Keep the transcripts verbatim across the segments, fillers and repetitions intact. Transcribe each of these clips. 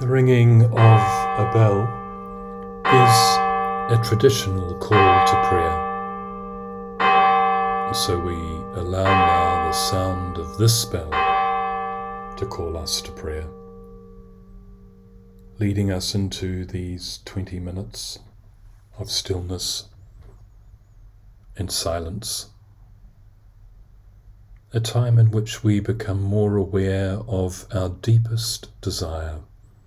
The ringing of a bell is a traditional call to prayer. And so we allow now the sound of this bell to call us to prayer, leading us into these twenty minutes of stillness and silence, a time in which we become more aware of our deepest desire,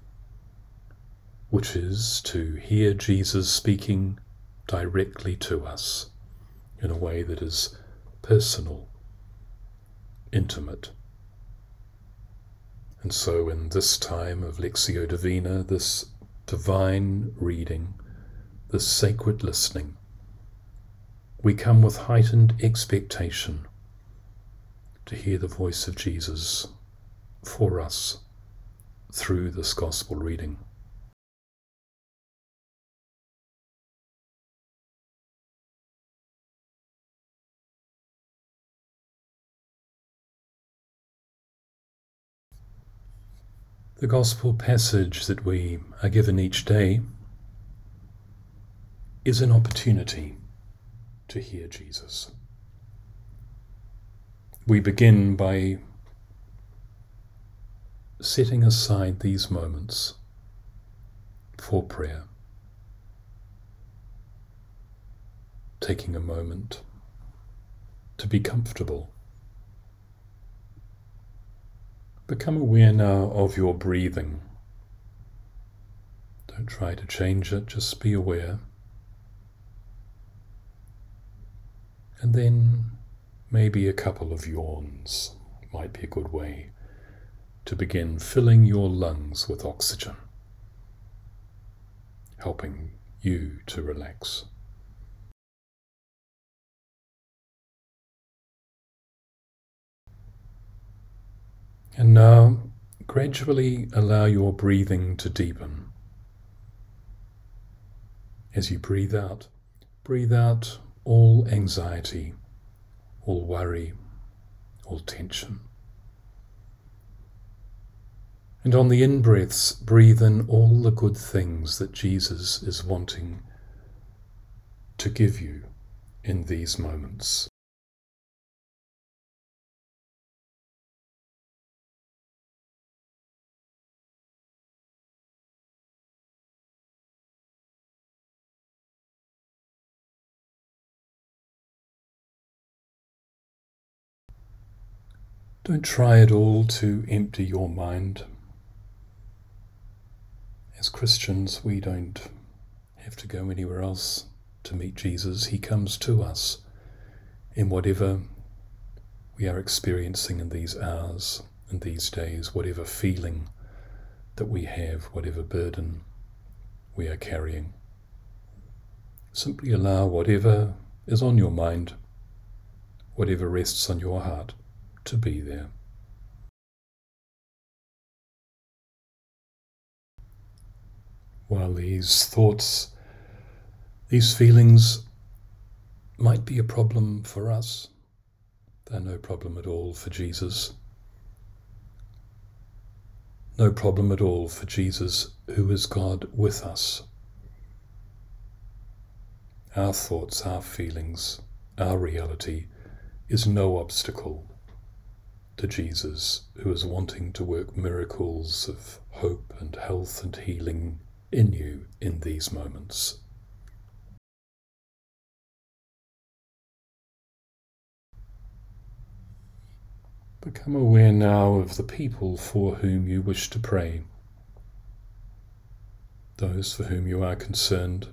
which is to hear Jesus speaking directly to us in a way that is personal, intimate. And so in this time of Lectio Divina, this divine reading, this sacred listening, we come with heightened expectation to hear the voice of Jesus for us through this gospel reading. The gospel passage that we are given each day is an opportunity to hear Jesus. We begin by setting aside these moments for prayer, taking a moment to be comfortable. Become aware now of your breathing. Don't try to change it, just be aware. And then maybe a couple of yawns might be a good way to begin filling your lungs with oxygen, helping you to relax. And now, gradually allow your breathing to deepen. As you breathe out, breathe out all anxiety, all worry, all tension. And on the in-breaths, breathe in all the good things that Jesus is wanting to give you in these moments. Don't try at all to empty your mind. As Christians, we don't have to go anywhere else to meet Jesus. He comes to us in whatever we are experiencing in these hours and these days, whatever feeling that we have, whatever burden we are carrying. Simply allow whatever is on your mind, whatever rests on your heart, to be there. While these thoughts, these feelings might be a problem for us, they're no problem at all for Jesus. No problem at all for Jesus, who is God with us. Our thoughts, our feelings, our reality is no obstacle to Jesus, who is wanting to work miracles of hope and health and healing in you in these moments. Become aware now of the people for whom you wish to pray, those for whom you are concerned.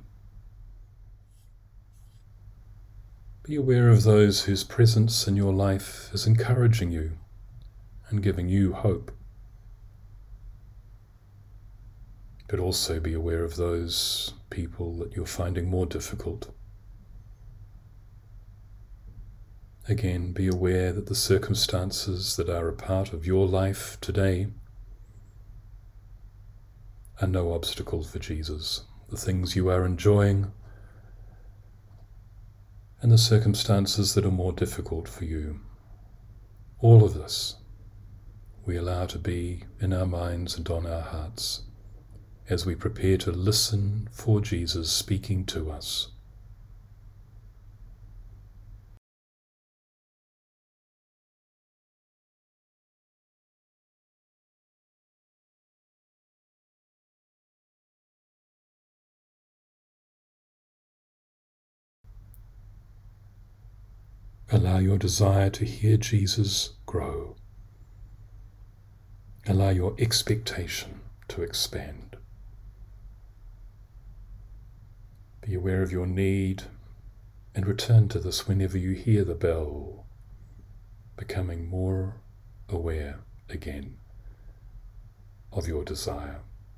Be aware of those whose presence in your life is encouraging you and giving you hope. But also be aware of those people that you're finding more difficult. Again, be aware that the circumstances that are a part of your life today are no obstacle for Jesus. The things you are enjoying and the circumstances that are more difficult for you. All of this we allow to be in our minds and on our hearts as we prepare to listen for Jesus speaking to us. Allow your desire to hear Jesus grow. Allow your expectation to expand. Be aware of your need and return to this whenever you hear the bell, becoming more aware again of your desire.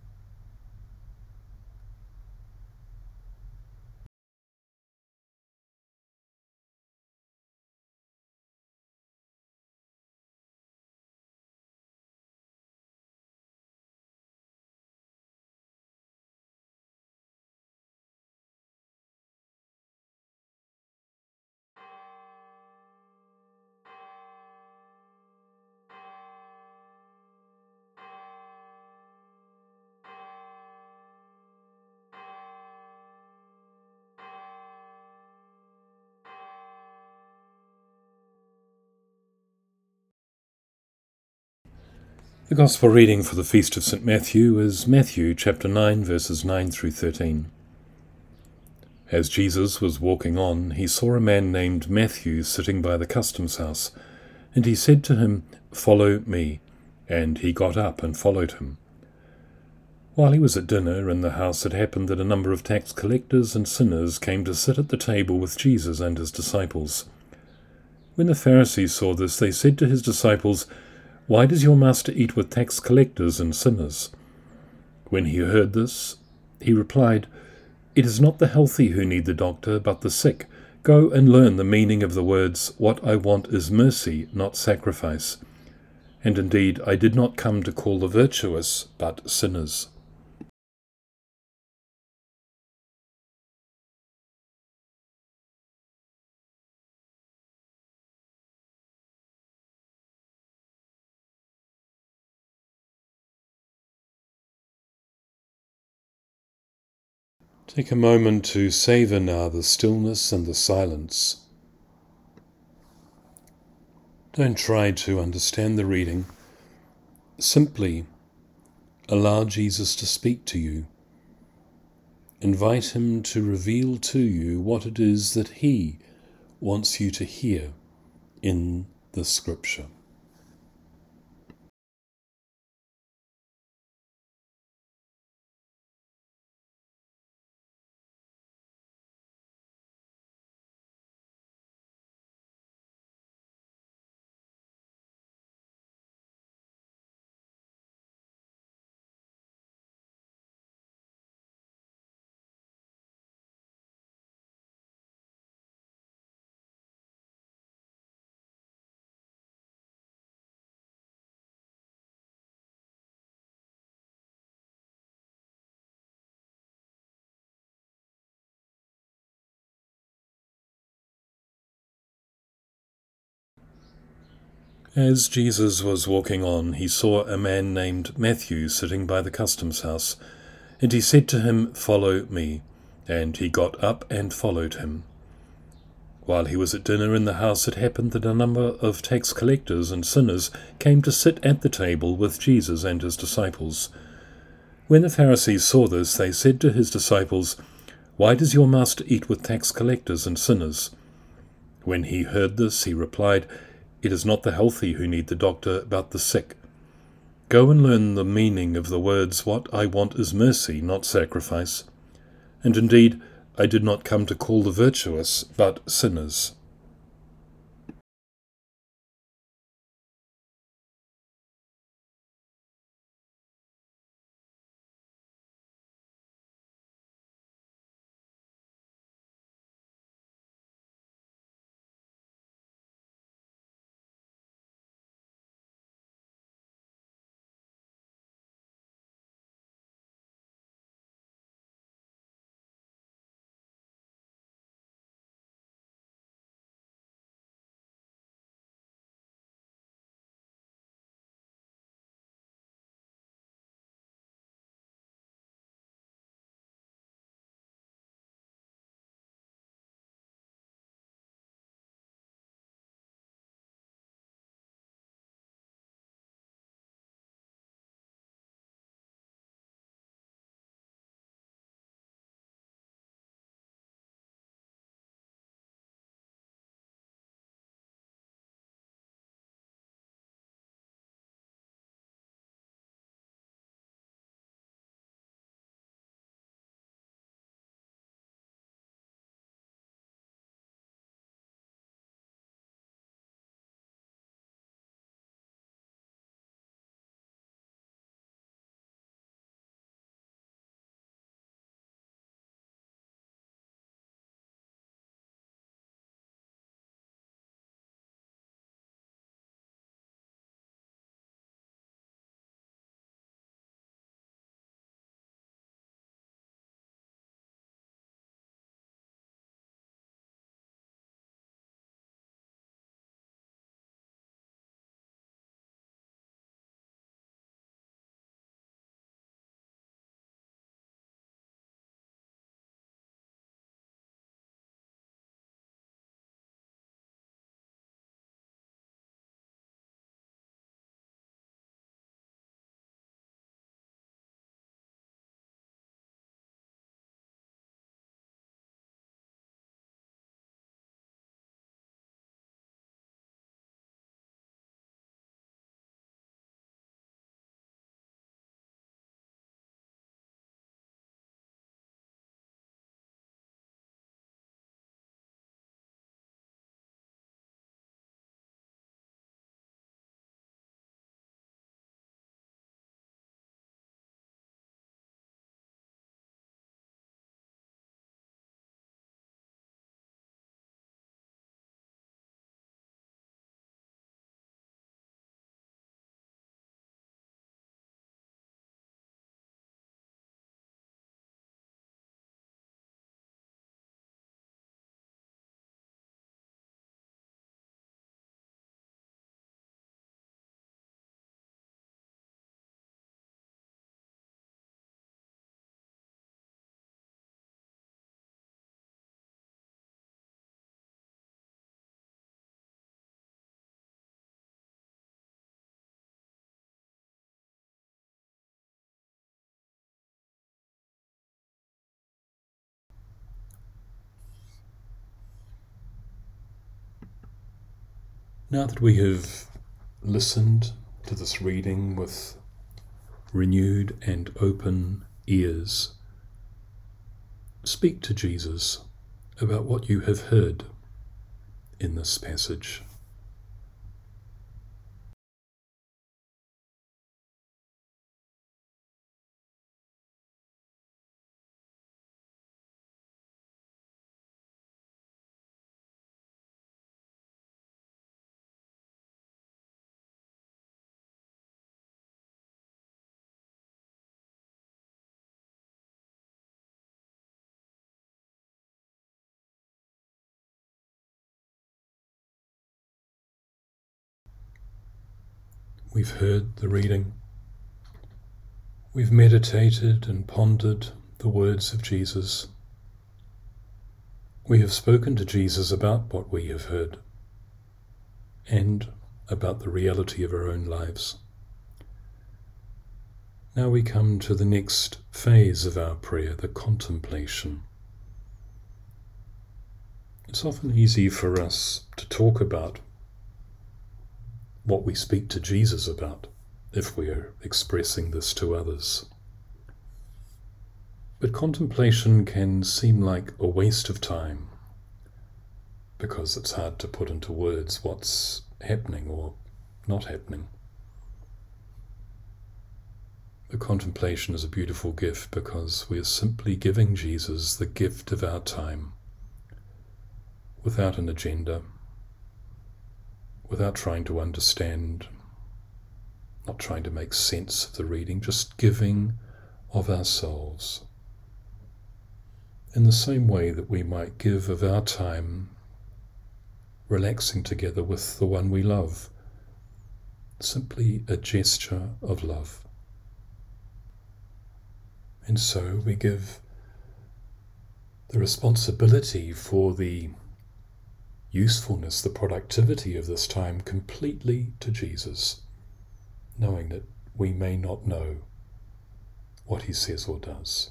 The Gospel reading for the Feast of Saint Matthew is Matthew chapter nine, verses nine through thirteen. As Jesus was walking on, he saw a man named Matthew sitting by the customs house, and he said to him, "Follow me." And he got up and followed him. While he was at dinner in the house, it happened that a number of tax collectors and sinners came to sit at the table with Jesus and his disciples. When the Pharisees saw this, they said to his disciples, "Why does your master eat with tax collectors and sinners?" When he heard this, he replied, "It is not the healthy who need the doctor, but the sick. Go and learn the meaning of the words, 'What I want is mercy, not sacrifice.' And indeed, I did not come to call the virtuous, but sinners." Take a moment to savor now the stillness and the silence. Don't try to understand the reading. Simply allow Jesus to speak to you. Invite him to reveal to you what it is that he wants you to hear in the Scripture. As Jesus was walking on, he saw a man named Matthew sitting by the customs house, and he said to him, "Follow me." And he got up and followed him. While he was at dinner in the house, it happened that a number of tax collectors and sinners came to sit at the table with Jesus and his disciples. When the Pharisees saw this, they said to his disciples, "Why does your master eat with tax collectors and sinners?" When he heard this, he replied, "It is not the healthy who need the doctor, but the sick. Go and learn the meaning of the words, 'What I want is mercy, not sacrifice.' And indeed, I did not come to call the virtuous, but sinners." Now that we have listened to this reading with renewed and open ears, speak to Jesus about what you have heard in this passage. We've heard the reading. We've meditated and pondered the words of Jesus. We have spoken to Jesus about what we have heard and about the reality of our own lives. Now we come to the next phase of our prayer, the contemplation. It's often easy for us to talk about what we speak to Jesus about if we are expressing this to others. But contemplation can seem like a waste of time because it's hard to put into words what's happening or not happening. The contemplation is a beautiful gift because we are simply giving Jesus the gift of our time without an agenda, without trying to understand, not trying to make sense of the reading, just giving of ourselves. In the same way that we might give of our time relaxing together with the one we love, simply a gesture of love. And so we give the responsibility for the usefulness, the productivity of this time completely to Jesus, knowing that we may not know what he says or does.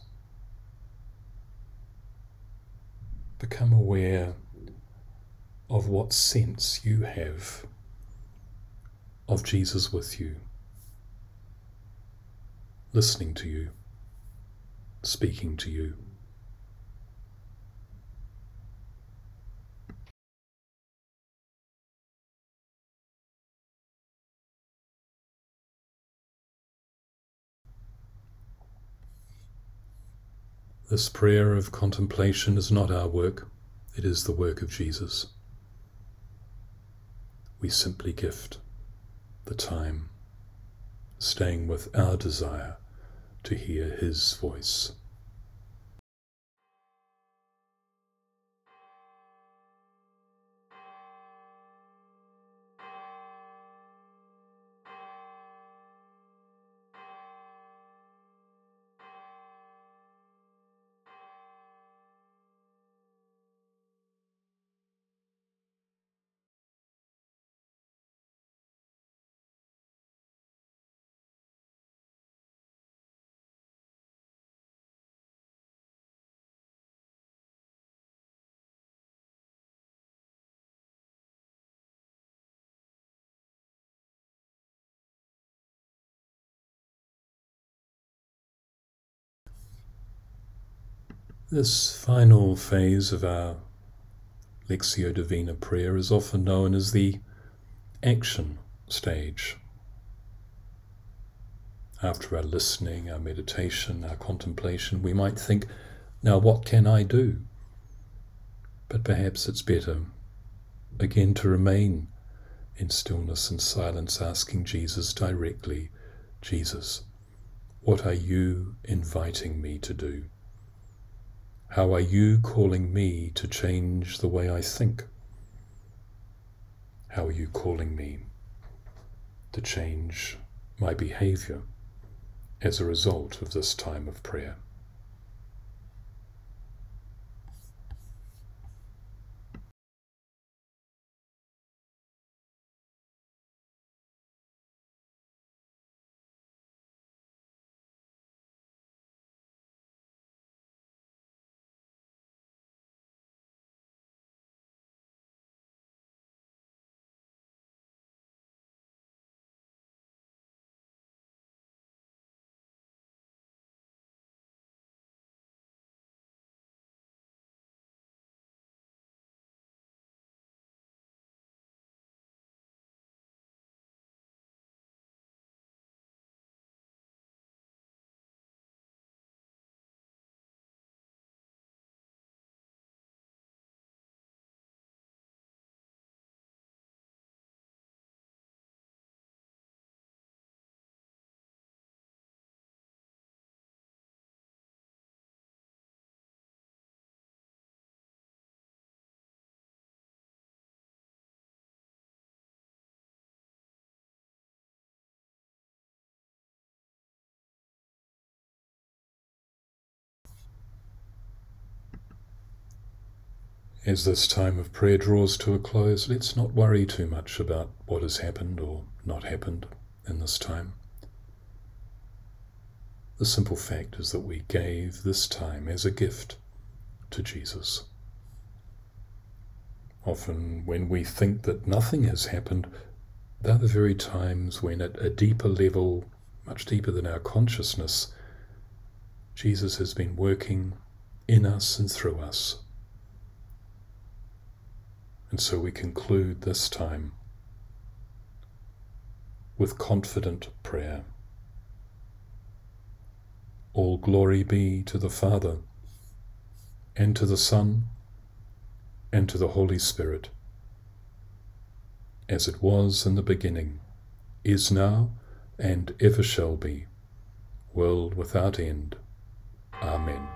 Become aware of what sense you have of Jesus with you, listening to you, speaking to you. This prayer of contemplation is not our work, it is the work of Jesus. We simply gift the time, staying with our desire to hear his voice. This final phase of our Lectio Divina prayer is often known as the action stage. After our listening, our meditation, our contemplation, we might think, now what can I do? But perhaps it's better, again, to remain in stillness and silence, asking Jesus directly, Jesus, what are you inviting me to do? How are you calling me to change the way I think? How are you calling me to change my behavior as a result of this time of prayer? As this time of prayer draws to a close, let's not worry too much about what has happened or not happened in this time. The simple fact is that we gave this time as a gift to Jesus. Often when we think that nothing has happened, they're the very times when at a deeper level, much deeper than our consciousness, Jesus has been working in us and through us. And so we conclude this time with confident prayer. All glory be to the Father, and to the Son, and to the Holy Spirit, as it was in the beginning, is now, and ever shall be, world without end. Amen.